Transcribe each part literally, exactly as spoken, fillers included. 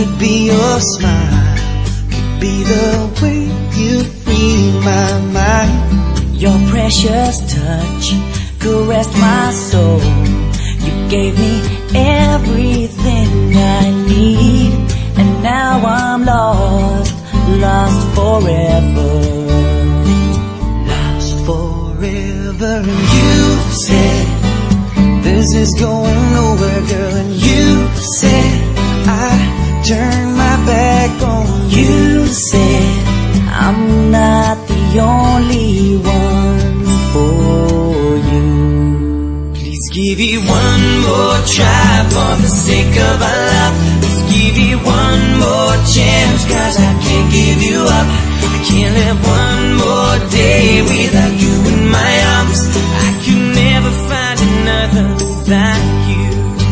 Could be your smile, could be the way you free my mind. Your precious touch caressed my soul. You gave me everything I need, and now I'm lost, lost forever. Lost forever. And you said this is going nowhere, girl. And you said I turned my back on you. You said I'm not the only one for you. Please give it one more try for the sake of our love. Please give it one more chance, cause I can't give you up. I can't live one more day without you in my arms. I could never find another like you.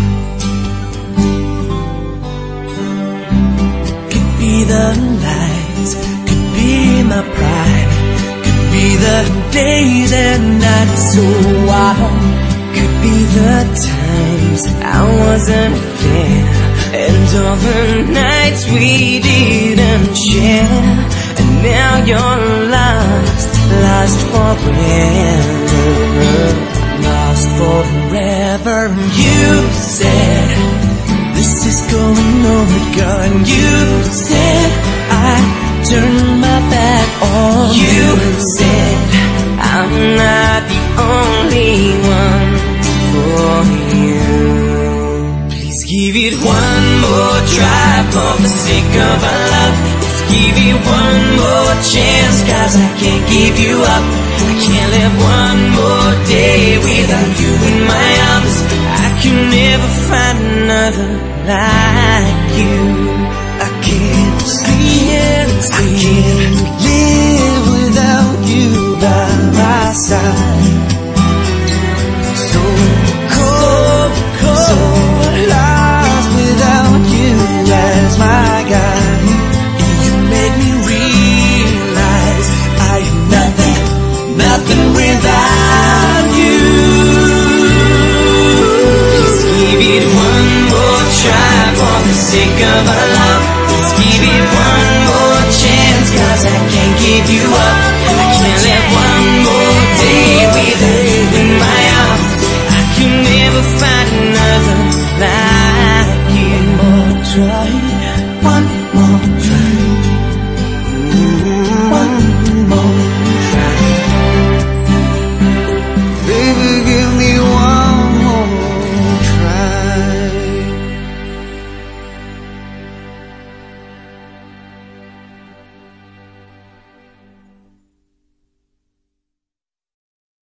Could be the lights, could be my pride, could be the days and nights so wild, could be the times I wasn't there, and all the nights we didn't share. And now you're lost, lost forever, lost forever. And you said this is going nowhere, girl. And you said I turned my back on you. You said I'm not the only one for you. Please give it one more try for the sake of our love. Please give it one more chance, cause I can't give you up. I can't live one more day without you in my arms. I can never find another like you. I can't sleep, I can't live without you by my side. So cold, so lost without you as my guide. You make me realize I am nothing, nothing without you. Please give it one more try for the sake of our love. Please give it one more chance, cause I can't give you up. I can't live one more day without you in my arms. I can never find another like you. One more try, one